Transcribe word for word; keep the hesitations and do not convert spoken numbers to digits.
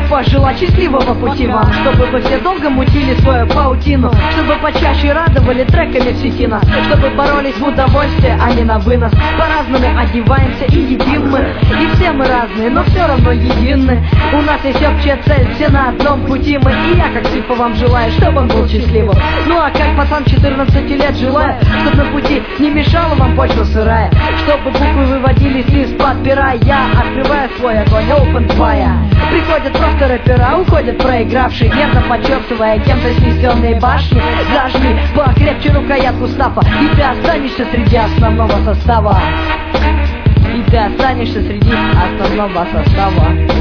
пожелать счастливого пути вам, чтобы вы все долго мутили свою паутину, чтобы почаще радовали треками в сети нас, чтобы боролись в удовольствие, а не на вынос. По-разному одеваемся и едим мы, и все мы разные, но все равно едины. У нас есть общая цель, все на одном пути мы. И я как типа вам желаю, чтобы он был счастливым. Ну а как пацан четырнадцати лет желаю, чтоб на пути не мешала вам почва сырая, чтобы буквы выводились из-под пера. Я открываю свой огонь, open fire. Приходят просто рэпера, уходят проигравшие, нервно почесывая кем-то снесенные башни. Зажми покрепче рукоятку стафа, и ты останешься среди основного состава. И ты останешься среди основного состава.